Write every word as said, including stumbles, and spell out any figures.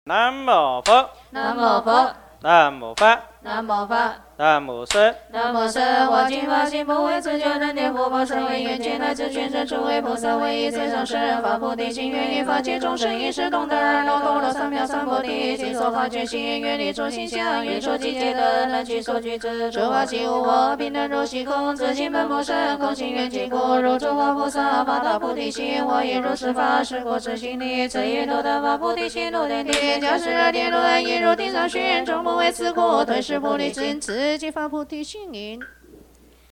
南无佛， 南无佛， 南无法， 南无法。 南无僧， 南无僧，化尽法性，不为自救能念佛法身为愿界，乃至全身诸位菩萨，唯一最上师发菩提心，愿于法界众生一时同得二罗多罗三藐三菩提，尽所发觉心，愿力诸心相，愿说即皆得，能取所具之。诸法即无我，平等如虚空，自性本不生，空性缘即故。如诸法菩萨发大菩提心，我亦如是法，是故知心力，此一多得发菩提心，入天地，假使二天轮，一入地上寻，终不为此苦，退失菩提心，此即发菩提心因。